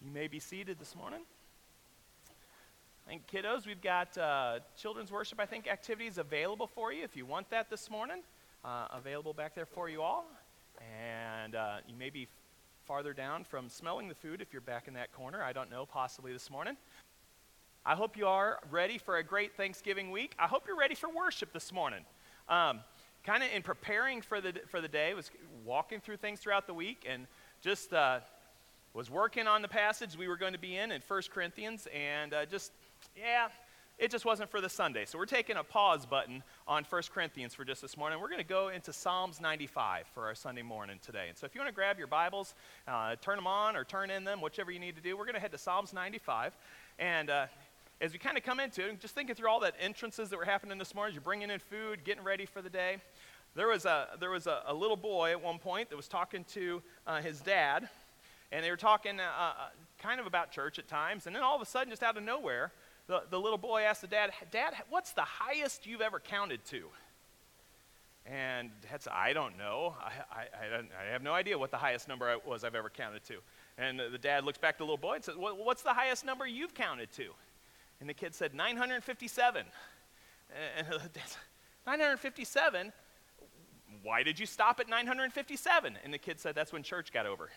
You may be seated this morning. And kiddos, we've got children's worship, activities available for you if you want that this morning. Available back there for you all. And you may be farther down from smelling the food if you're back in that corner. I don't know, possibly this morning. I hope you are ready for a great Thanksgiving week. I hope you're ready for worship this morning. Kind of in preparing for the day, was walking through things throughout the week and just was working on the passage we were going to be in 1 Corinthians, and it just wasn't for the Sunday. So we're taking a pause button on 1 Corinthians for just this morning. We're going to go into Psalms 95 for our Sunday morning today. And so if you want to grab your Bibles, turn them on or turn in them, whichever you need to do, we're going to head to Psalms 95. And as we kind of come into it, just thinking through all that entrances that were happening this morning, you're bringing in food, getting ready for the day. There was a little boy at one point that was talking to his dad, and they were talking kind of about church at times, and then all of a sudden, just out of nowhere, the little boy asked the dad, "Dad, what's the highest you've ever counted to?" And Dad said, "I don't know. I have no idea what the highest number was I've ever counted to." And the dad looks back to the little boy and says, "What's the highest number you've counted to?" And the kid said, 957. And the dad said, 957? Why did you stop at 957? And the kid said, "That's when church got over."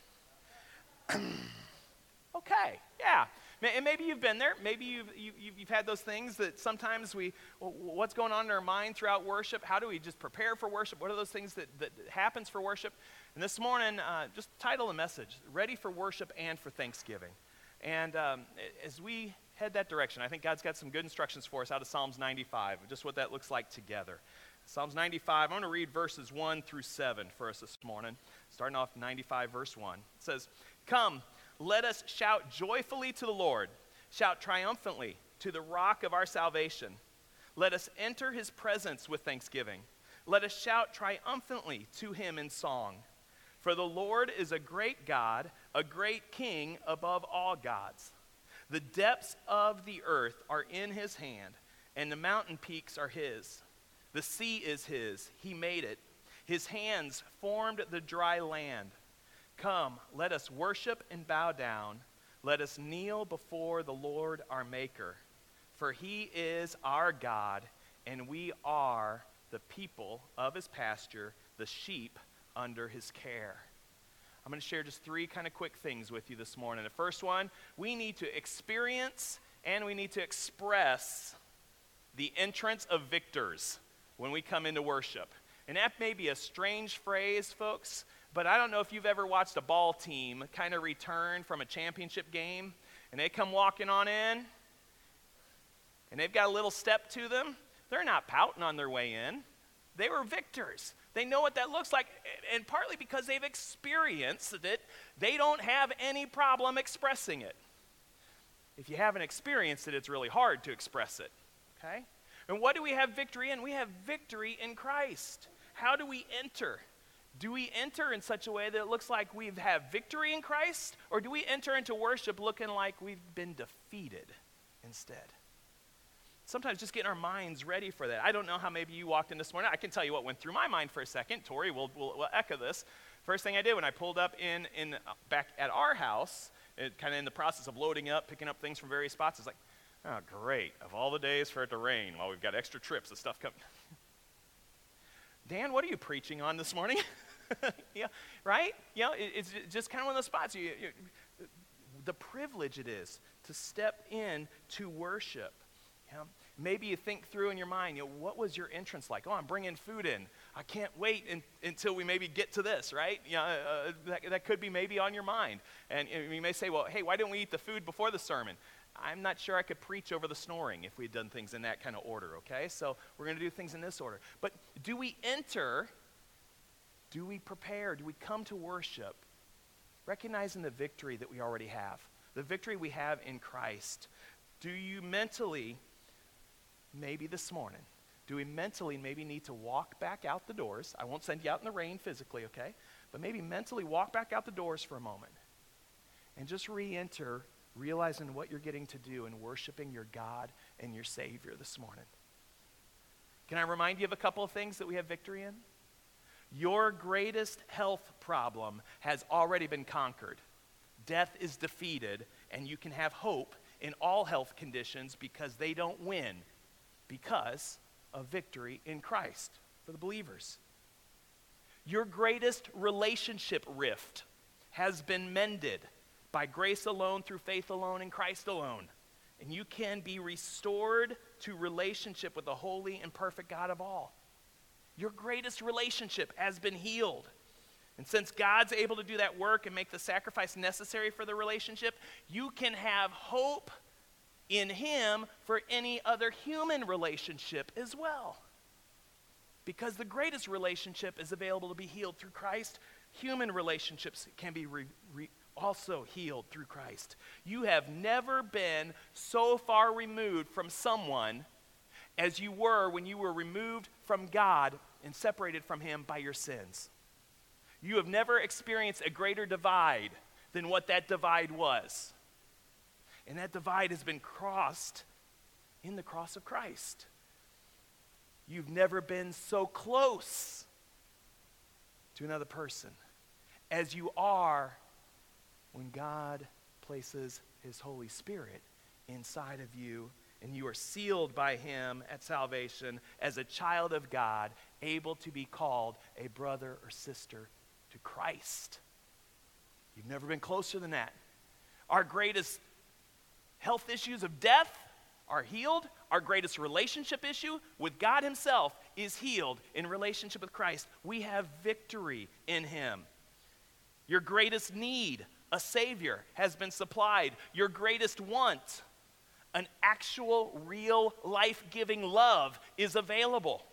Okay, yeah. And maybe you've been there. Maybe you've had those things that sometimes what's going on in our mind throughout worship? How do we just prepare for worship? What are those things that happens for worship? And this morning, just title the message, Ready for Worship and for Thanksgiving. And as we head that direction, I think God's got some good instructions for us out of Psalms 95, just what that looks like together. Psalms 95, I'm going to read verses 1 through 7 for us this morning. Starting off 95, verse 1. It says, "Come, let us shout joyfully to the Lord. Shout triumphantly to the rock of our salvation. Let us enter his presence with thanksgiving. Let us shout triumphantly to him in song. For the Lord is a great God, a great King above all gods. The depths of the earth are in his hand, and the mountain peaks are his. The sea is his, he made it. His hands formed the dry land. Come, let us worship and bow down. Let us kneel before the Lord our Maker. For he is our God, and we are the people of his pasture, the sheep under his care." I'm going to share just three kind of quick things with you this morning. The first one, we need to experience and we need to express the entrance of victors when we come into worship. And that may be a strange phrase, folks, but I don't know if you've ever watched a ball team kind of return from a championship game, and they come walking on in, and they've got a little step to them. They're not pouting on their way in. They were victors. They know what that looks like, and partly because they've experienced it, they don't have any problem expressing it. If you haven't experienced it, it's really hard to express it, okay? And what do we have victory in? We have victory in Christ. How do we enter? Do we enter in such a way that it looks like we have victory in Christ, or do we enter into worship looking like we've been defeated instead? Sometimes just getting our minds ready for that. I don't know how maybe you walked in this morning. I can tell you what went through my mind for a second. Tori will echo this. First thing I did when I pulled up in back at our house, kind of in the process of loading up, picking up things from various spots, it's like, oh, great. Of all the days for it to rain, while we've got extra trips and stuff coming. Dan, what are you preaching on this morning? Yeah, right? You know, it's just kind of one of those spots. The privilege it is to step in to worship. You know, maybe you think through in your mind, what was your entrance like? Oh, I'm bringing food in. I can't wait until we maybe get to this, right? That could be maybe on your mind. And you may say, well, hey, why didn't we eat the food before the sermon? I'm not sure I could preach over the snoring if we'd done things in that kind of order, okay? So we're going to do things in this order. But do we enter? Do we prepare? Do we come to worship recognizing the victory that we already have, the victory we have in Christ? Do you mentally, maybe this morning, do we mentally maybe need to walk back out the doors? I won't send you out in the rain physically, okay? But maybe mentally walk back out the doors for a moment and just re-enter, realizing what you're getting to do and worshiping your God and your Savior this morning. Can I remind you of a couple of things that we have victory in? Your greatest health problem has already been conquered Death is defeated, and you can have hope in all health conditions because they don't win, because of victory in Christ for the believers. Your greatest relationship rift has been mended by grace alone, through faith alone, in Christ alone. And you can be restored to relationship with the holy and perfect God of all. Your greatest relationship has been healed. And since God's able to do that work and make the sacrifice necessary for the relationship, you can have hope in him for any other human relationship as well. Because the greatest relationship is available to be healed through Christ, human relationships can be also healed through Christ. You have never been so far removed from someone as you were when you were removed from God and separated from him by your sins. You have never experienced a greater divide than what that divide was. And that divide has been crossed in the cross of Christ. You've never been so close to another person as you are when God places his Holy Spirit inside of you, and you are sealed by him at salvation as a child of God, able to be called a brother or sister to Christ. You've never been closer than that. Our greatest health issues of death are healed. Our greatest relationship issue with God himself is healed in relationship with Christ. We have victory in him. Your greatest need, a Savior, has been supplied. Your greatest want, an actual, real, life-giving love, is available.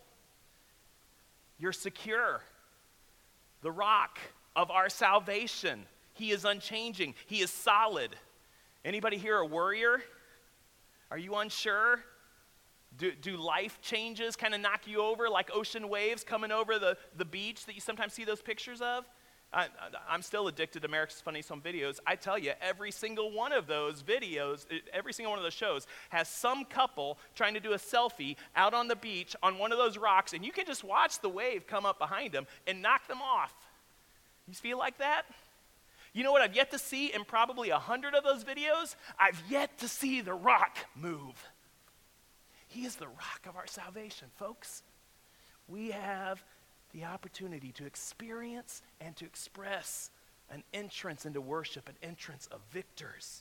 You're secure. The rock of our salvation, he is unchanging. He is solid. Anybody here a worrier? Are you unsure? Do life changes kind of knock you over like ocean waves coming over the beach that you sometimes see those pictures of? I'm still addicted to America's Funniest Home Videos. I tell you, every single one of those videos, every single one of those shows has some couple trying to do a selfie out on the beach on one of those rocks, and you can just watch the wave come up behind them and knock them off. You feel like that? You know what I've yet to see in probably 100 of those videos? I've yet to see the rock move. He is the rock of our salvation, folks. We have the opportunity to experience and to express an entrance into worship, an entrance of victors.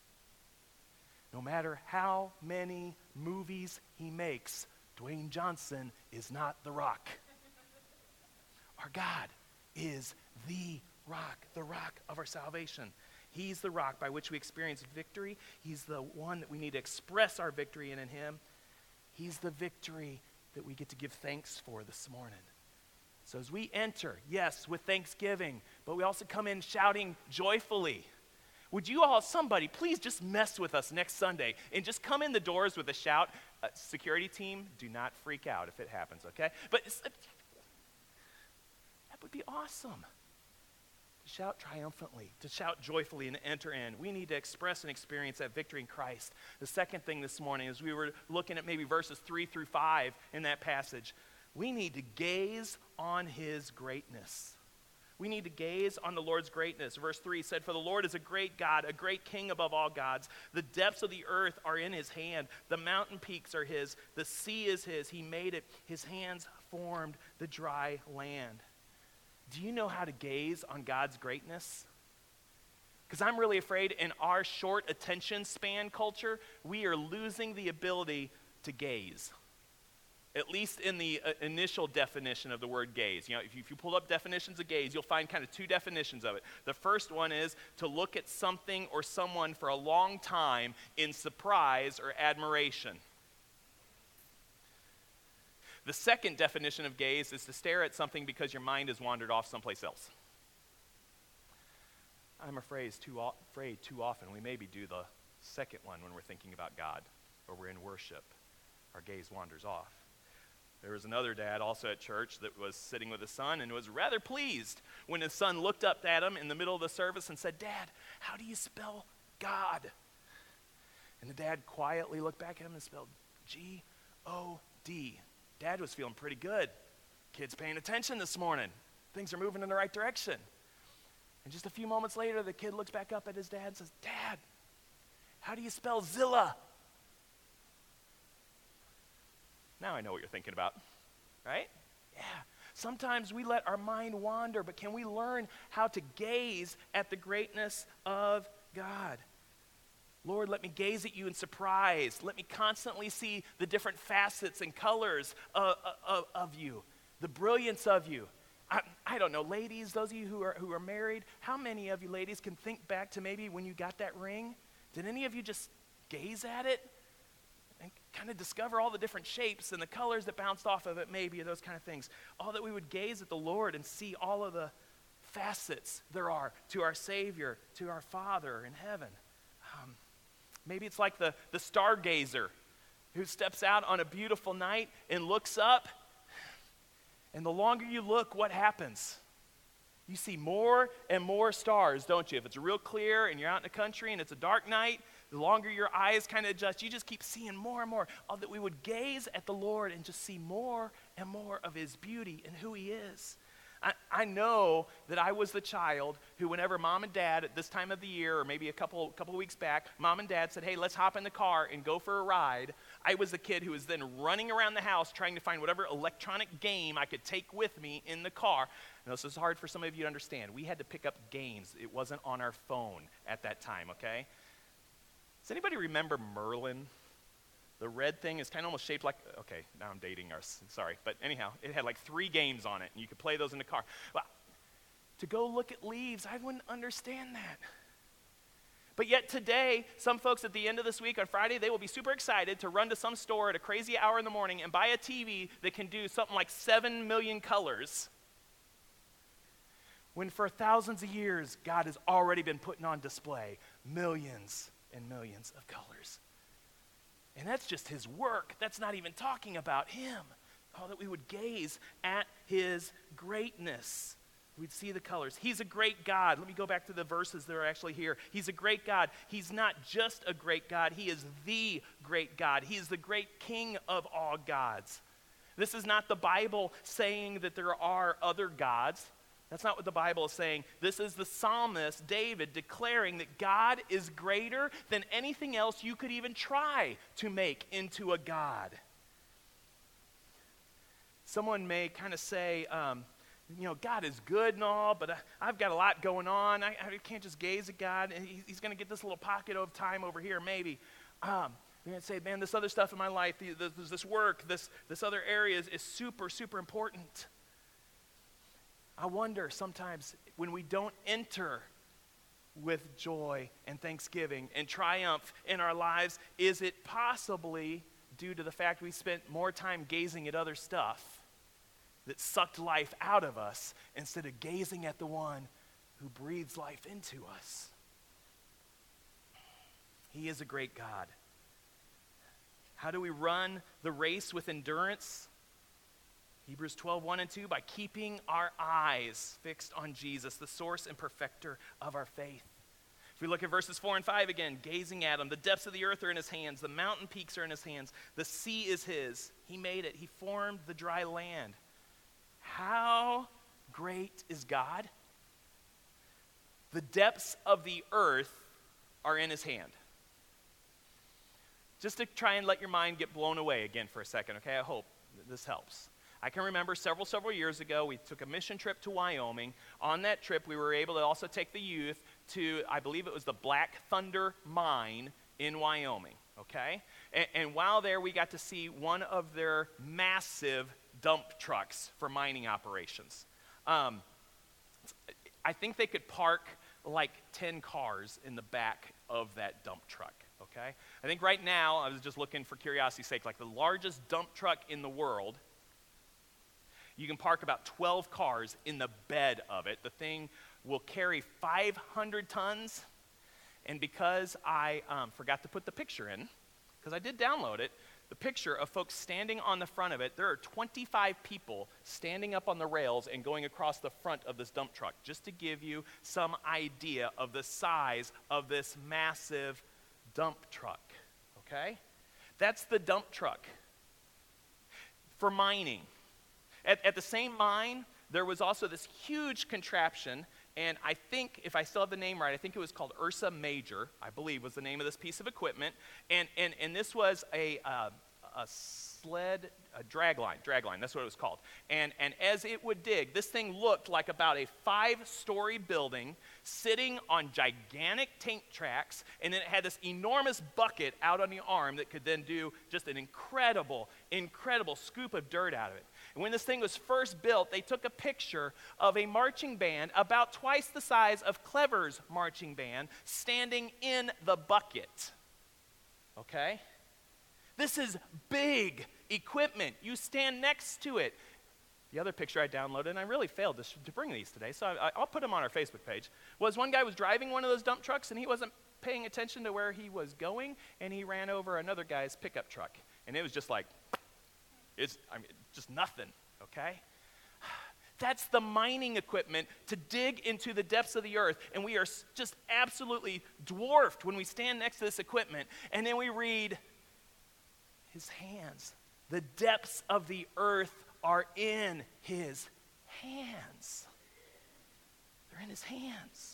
No matter how many movies he makes, Dwayne Johnson is not the rock. Our God is the rock of our salvation. He's the rock by which we experience victory. He's the one that we need to express our victory in him. He's the victory that we get to give thanks for this morning. So as we enter, yes, with thanksgiving, but we also come in shouting joyfully. Would you all, somebody, please just mess with us next Sunday and just come in the doors with a shout. Security team, do not freak out if it happens, okay? But that would be awesome. To shout triumphantly, to shout joyfully and enter in. We need to express and experience that victory in Christ. The second thing this morning, as we were looking at maybe verses 3 through 5 in that passage, we need to gaze on his greatness. We need to gaze on the Lord's greatness. Verse 3 said, "For the Lord is a great God, a great king above all gods. The depths of the earth are in his hand. The mountain peaks are his. The sea is his. He made it. His hands formed the dry land." Do you know how to gaze on God's greatness? Because I'm really afraid in our short attention span culture, we are losing the ability to gaze. At least in the initial definition of the word gaze. You know, if you pull up definitions of gaze, you'll find kind of two definitions of it. The first one is to look at something or someone for a long time in surprise or admiration. The second definition of gaze is to stare at something because your mind has wandered off someplace else. I'm afraid too often we maybe do the second one when we're thinking about God or we're in worship. Our gaze wanders off. There was another dad also at church that was sitting with his son and was rather pleased when his son looked up at him in the middle of the service and said, "Dad, how do you spell God?" And the dad quietly looked back at him and spelled G-O-D. Dad was feeling pretty good. Kids paying attention this morning. Things are moving in the right direction. And just a few moments later, the kid looks back up at his dad and says, Dad, how do you spell Zilla? Now I know what you're thinking about, right? Yeah. Sometimes we let our mind wander, but can we learn how to gaze at the greatness of God? Lord, let me gaze at you in surprise. Let me constantly see the different facets and colors of you, the brilliance of you. I don't know, ladies, those of you who are married, how many of you ladies can think back to maybe when you got that ring? Did any of you just gaze at it and kind of discover all the different shapes and the colors that bounced off of it maybe, or those kind of things? All that we would gaze at the Lord and see all of the facets there are to our Savior, to our Father in heaven. Maybe it's like the stargazer who steps out on a beautiful night and looks up, and the longer you look, what happens? You see more and more stars, don't you? If it's real clear and you're out in the country and it's a dark night, the longer your eyes kind of adjust, you just keep seeing more and more. All that we would gaze at the Lord and just see more and more of his beauty and who he is. I know that I was the child who, whenever mom and dad at this time of the year, or maybe a couple of weeks back, mom and dad said, hey, let's hop in the car and go for a ride. I was the kid who was then running around the house trying to find whatever electronic game I could take with me in the car. Now, this is hard for some of you to understand. We had to pick up games. It wasn't on our phone at that time, okay? Does anybody remember Merlin? The red thing is kind of almost shaped like, okay, now I'm dating us, sorry. But anyhow, it had like 3 games on it, and you could play those in the car. Well, to go look at leaves, I wouldn't understand that. But yet today, some folks at the end of this week on Friday, they will be super excited to run to some store at a crazy hour in the morning and buy a TV that can do something like 7 million colors. When for thousands of years, God has already been putting on display millions and millions of colors. And that's just his work. That's not even talking about him. Oh, that we would gaze at his greatness. We'd see the colors. He's a great God. Let me go back to the verses that are actually here. He's a great God. He's not just a great God. He is the great God. He is the great King of all gods. This is not the Bible saying that there are other gods. That's not what the Bible is saying. This is the psalmist, David, declaring that God is greater than anything else you could even try to make into a God. Someone may kind of say, God is good and all, but I've got a lot going on. I can't just gaze at God. And he's going to get this little pocket of time over here, maybe. They're going to say, man, this other stuff in my life, this work, this other area is super, super important. I wonder sometimes when we don't enter with joy and thanksgiving and triumph in our lives, is it possibly due to the fact we spent more time gazing at other stuff that sucked life out of us instead of gazing at the one who breathes life into us? He is a great God. How do we run the race with endurance? Hebrews 12, 1 and 2, by keeping our eyes fixed on Jesus, the source and perfecter of our faith. If we look at verses 4 and 5 again, gazing at him, the depths of the earth are in his hands, the mountain peaks are in his hands, the sea is his. He made it. He formed the dry land. How great is God? The depths of the earth are in his hand. Just to try and let your mind get blown away again for a second, okay? I hope this helps. I can remember several years ago, we took a mission trip to Wyoming. On that trip, we were able to also take the youth to, I believe it was the Black Thunder Mine in Wyoming, okay? And while there, we got to see one of their massive dump trucks for mining operations. I think they could park like 10 cars in the back of that dump truck, okay? I think right now, I was just looking for curiosity's sake, like the largest dump truck in the world, you can park about 12 cars in the bed of it. The thing will carry 500 tons. And because I forgot to put the picture in, because I did download it, the picture of folks standing on the front of it, there are 25 people standing up on the rails and going across the front of this dump truck, just to give you some idea of the size of this massive dump truck, okay? That's the dump truck for mining. At the same mine, there was also this huge contraption, And I think, if I still have the name right, I think it was called Ursa Major, I believe was the name of this piece of equipment. And this was a drag line, that's what it was called. And as it would dig, this thing looked like about a 5-story building sitting on gigantic tank tracks, and then it had this enormous bucket out on the arm that could then do just an incredible scoop of dirt out of it. And when this thing was first built, they took a picture of a marching band about twice the size of Clever's marching band standing in the bucket. Okay? This is big equipment. You stand next to it. The other picture I downloaded, and I really failed to bring these today, so I'll put them on our Facebook page, was one guy was driving one of those dump trucks, and he wasn't paying attention to where he was going, and he ran over another guy's pickup truck. And it was just like, just nothing, okay? That's the mining equipment to dig into the depths of the earth, and we are just absolutely dwarfed when we stand next to this equipment, and then we read, his hands. The depths of the earth are in his hands. They're in his hands.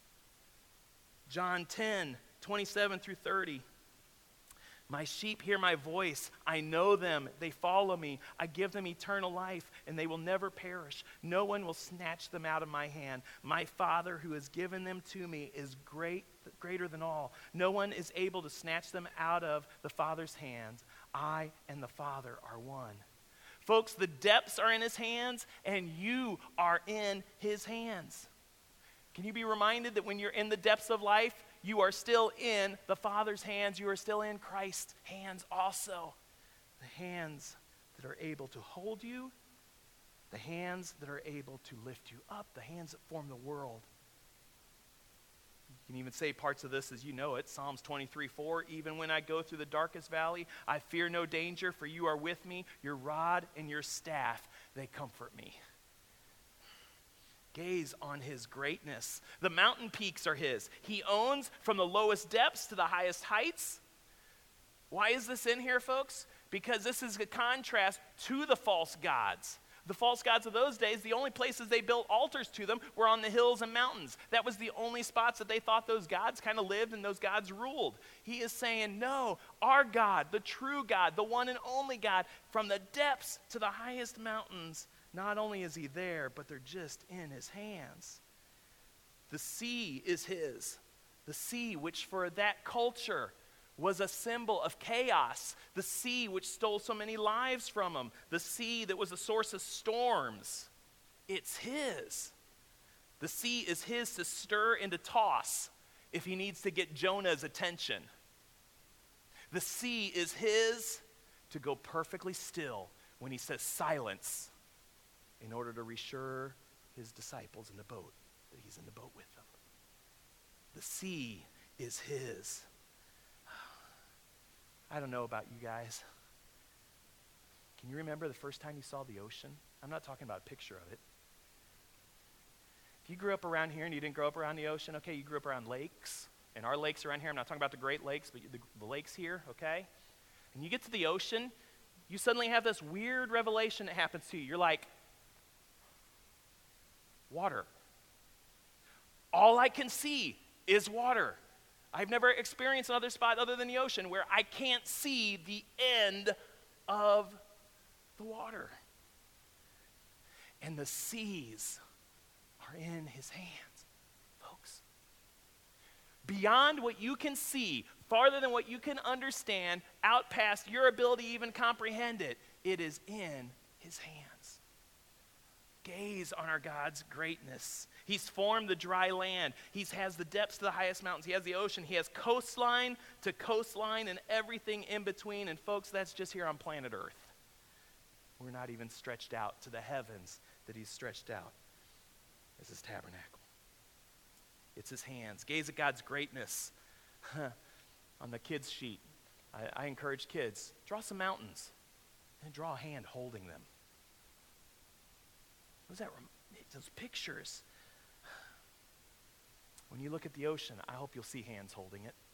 John 10, 27 through 30. My sheep hear my voice. I know them. They follow me. I give them eternal life, and they will never perish. No one will snatch them out of my hand. My Father who has given them to me is greater than all. No one is able to snatch them out of the Father's hands. I and the Father are one. Folks, the depths are in his hands, and you are in his hands. Can you be reminded that when you're in the depths of life, you are still in the Father's hands. You are still in Christ's hands also. The hands that are able to hold you, the hands that are able to lift you up, the hands that form the world. You can even say parts of this as you know it. Psalms 23:4, even when I go through the darkest valley, I fear no danger, for you are with me. Your rod and your staff, they comfort me. Gaze on his greatness. The mountain peaks are his. He owns from the lowest depths to the highest heights. Why is this in here, folks? Because this is a contrast to the false gods. The false gods of those days, the only places they built altars to them were on the hills and mountains. That was the only spots that they thought those gods kind of lived and those gods ruled. He is saying, no, our God, the true God, the one and only God, from the depths to the highest mountains, not only is he there, but they're just in his hands. The sea is his. The sea, which for that culture was a symbol of chaos. The sea which stole so many lives from him. The sea that was a source of storms. It's his. The sea is his to stir and to toss if he needs to get Jonah's attention. The sea is his to go perfectly still when he says silence, in order to reassure his disciples in the boat that he's in the boat with them. The sea is his. I don't know about you guys. Can you remember the first time you saw the ocean? I'm not talking about a picture of it. If you grew up around here and you didn't grow up around the ocean, okay, you grew up around lakes. And our lakes around here, I'm not talking about the Great Lakes, but the lakes here, okay? And you get to the ocean, you suddenly have this weird revelation that happens to you. You're like, water. All I can see is water. I've never experienced another spot other than the ocean where I can't see the end of the water. And the seas are in his hands, folks. Beyond what you can see, farther than what you can understand, out past your ability to even comprehend it, it is in his hands. Gaze on our God's greatness. He's formed the dry land. He has the depths to the highest mountains. He has the ocean. He has coastline to coastline and everything in between. And folks, that's just here on planet Earth. We're not even stretched out to the heavens that he's stretched out as his tabernacle. It's his hands. Gaze at God's greatness. On the kids' sheet, I encourage kids, draw some mountains and draw a hand holding them. What does that those pictures? When you look at the ocean, I hope you'll see hands holding it.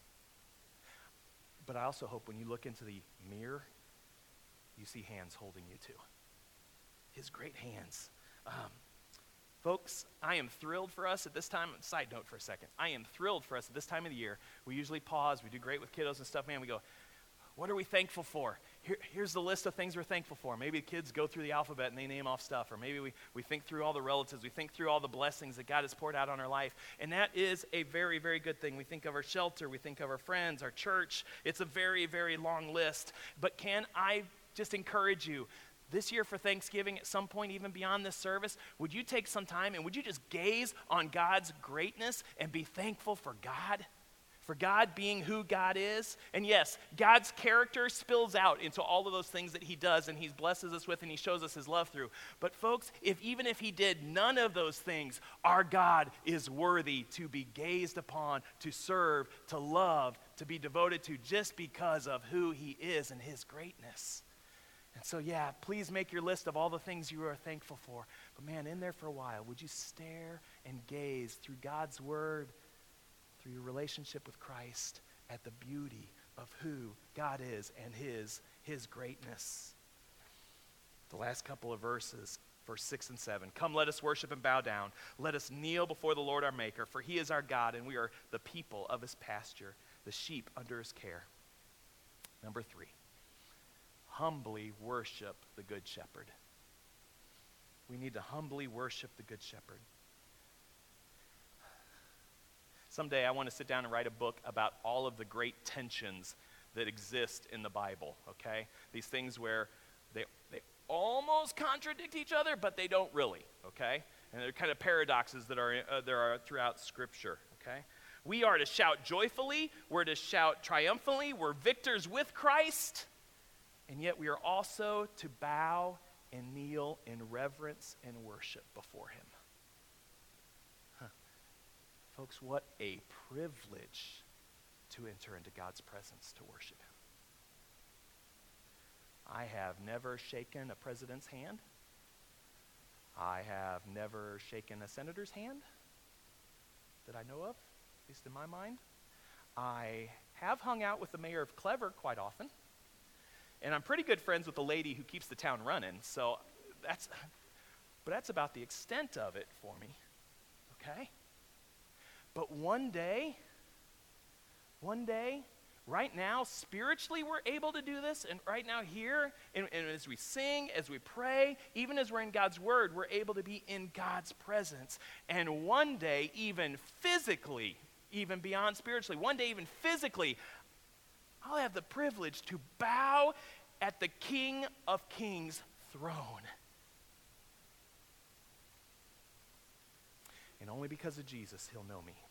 But I also hope when you look into the mirror, you see hands holding you too. His great hands. Folks, I am thrilled for us at this time. Side note for a second. I am thrilled for us at this time of the year. We usually pause. We do great with kiddos and stuff. Man, we go, what are we thankful for? Here's the list of things we're thankful for. Maybe the kids go through the alphabet and they name off stuff. Or maybe we think through all the relatives. We think through all the blessings that God has poured out on our life. And that is a very, very good thing. We think of our shelter. We think of our friends, our church. It's a very, very long list. But can I just encourage you, this year for Thanksgiving, at some point, even beyond this service, would you take some time and would you just gaze on God's greatness and be thankful for God? For God being who God is. And yes, God's character spills out into all of those things that he does and he blesses us with and he shows us his love through. But folks, even if he did none of those things, our God is worthy to be gazed upon, to serve, to love, to be devoted to just because of who he is and his greatness. And so, yeah, please make your list of all the things you are thankful for. But man, in there for a while, would you stare and gaze through God's word, through your relationship with Christ, at the beauty of who God is and his greatness. The last couple of verses, verse 6 and 7. Come, let us worship and bow down. Let us kneel before the Lord our Maker, for he is our God, and we are the people of his pasture, the sheep under his care. Number 3. Humbly worship the Good Shepherd. We need to humbly worship the Good Shepherd. Someday I want to sit down and write a book about all of the great tensions that exist in the Bible, okay? These things where they almost contradict each other, but they don't really, okay? And they're kind of paradoxes that there are throughout Scripture, okay? We are to shout joyfully. We're to shout triumphantly. We're victors with Christ. And yet we are also to bow and kneel in reverence and worship before him. Folks, what a privilege to enter into God's presence to worship him. I have never shaken a president's hand. I have never shaken a senator's hand that I know of, at least in my mind. I have hung out with the mayor of Clever quite often. And I'm pretty good friends with the lady who keeps the town running, so that's about the extent of it for me, okay? But one day, right now, spiritually we're able to do this, and right now here, and as we sing, as we pray, even as we're in God's word, we're able to be in God's presence. And one day, even physically, even beyond spiritually, one day even physically, I'll have the privilege to bow at the King of Kings' throne. And only because of Jesus, he'll know me.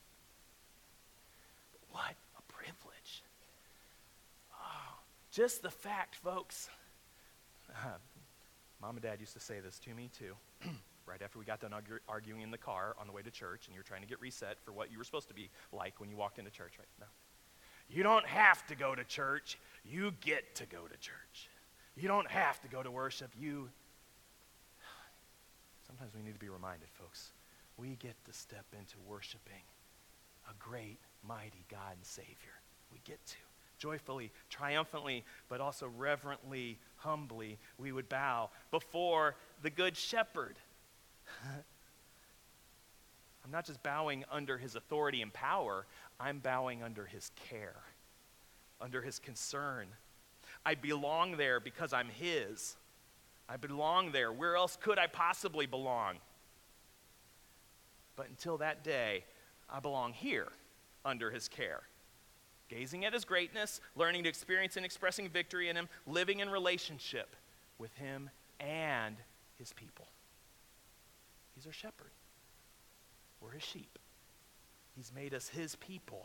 But what a privilege. Oh, just the fact, folks. Mom and Dad used to say this to me too. Right after we got done arguing in the car on the way to church, and you're trying to get reset for what you were supposed to be like when you walked into church, right? No. You don't have to go to church. You get to go to church. You don't have to go to worship. Sometimes we need to be reminded, folks. We get to step into worshiping a great, mighty God and Savior. We get to. Joyfully, triumphantly, but also reverently, humbly, we would bow before the Good Shepherd. I'm not just bowing under his authority and power, I'm bowing under his care, under his concern. I belong there because I'm his. I belong there. Where else could I possibly belong? But until that day, I belong here under his care. Gazing at his greatness, learning to experience and expressing victory in him, living in relationship with him and his people. He's our shepherd. We're his sheep. He's made us his people.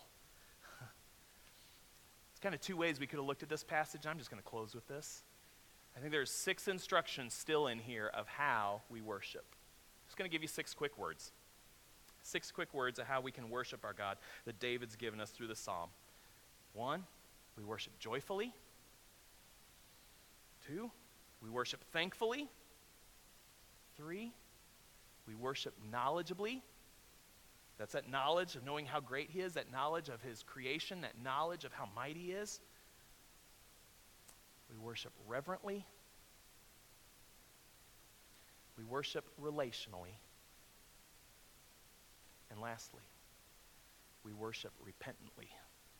It's kind of two ways we could have looked at this passage. I'm just going to close with this. I think there's 6 instructions still in here of how we worship. I'm just going to give you 6 quick words. 6 quick words of how we can worship our God that David's given us through the psalm. 1, we worship joyfully. 2, we worship thankfully. 3, we worship knowledgeably. That's that knowledge of knowing how great he is, that knowledge of his creation, that knowledge of how mighty he is. We worship reverently. We worship relationally. And lastly, we worship repentantly.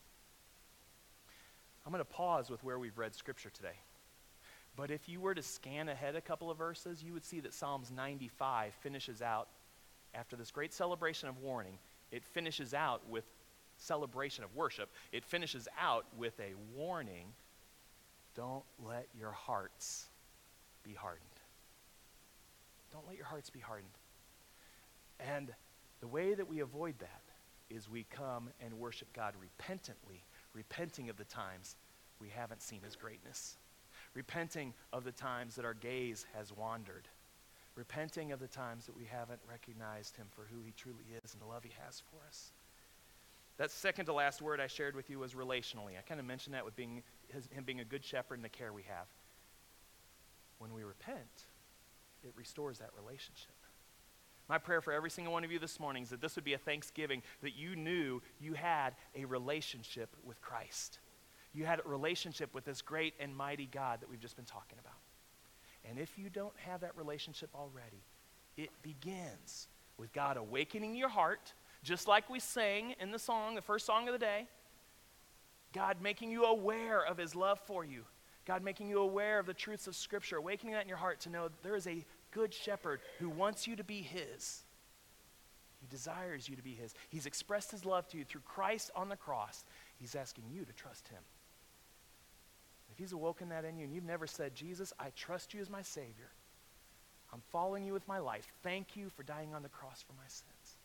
I'm going to pause with where we've read Scripture today. But if you were to scan ahead a couple of verses, you would see that Psalms 95 finishes out, after this great celebration of warning, it finishes out with celebration of worship. It finishes out with a warning: don't let your hearts be hardened. Don't let your hearts be hardened. And the way that we avoid that is we come and worship God repentantly, repenting of the times we haven't seen his greatness, repenting of the times that our gaze has wandered, repenting of the times that we haven't recognized him for who he truly is and the love he has for us. That second to last word I shared with you was relationally. I kind of mentioned that with him being a good shepherd and the care we have. When we repent, it restores that relationship. My prayer for every single one of you this morning is that this would be a Thanksgiving that you knew you had a relationship with Christ. You had a relationship with this great and mighty God that we've just been talking about. And if you don't have that relationship already, it begins with God awakening your heart, just like we sang in the song, the first song of the day. God making you aware of his love for you. God making you aware of the truths of Scripture, awakening that in your heart to know there is a good shepherd who wants you to be his. He desires you to be his. He's expressed his love to you through Christ on the cross. He's asking you to trust him. If he's awoken that in you and you've never said, Jesus, I trust you as my Savior. I'm following you with my life. Thank you for dying on the cross for my sins.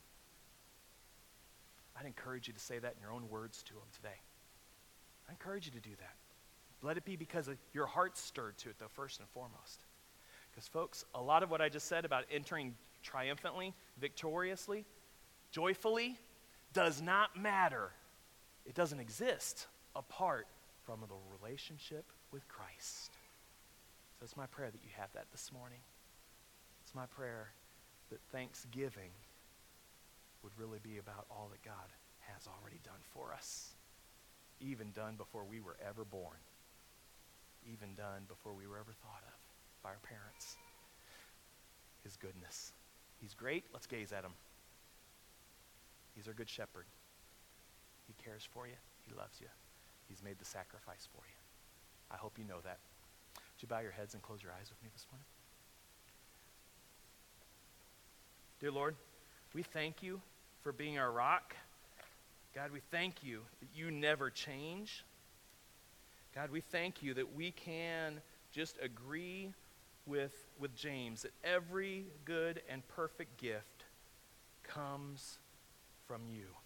I'd encourage you to say that in your own words to him today. I encourage you to do that. Let it be because of your heart stirred to it, though, first and foremost. Because, folks, a lot of what I just said about entering triumphantly, victoriously, joyfully, does not matter. It doesn't exist apart from the relationship with Christ. So it's my prayer that you have that this morning. It's my prayer that Thanksgiving would really be about all that God has already done for us, even done before we were ever born, even done before we were ever thought of by our parents. His goodness. He's great. Let's gaze at him. He's our good shepherd. He cares for you. He loves you. He's made the sacrifice for you. I hope you know that. Would you bow your heads and close your eyes with me this morning? Dear Lord, we thank you for being our rock. God, we thank you that you never change. God, we thank you that we can just agree with James that every good and perfect gift comes from you.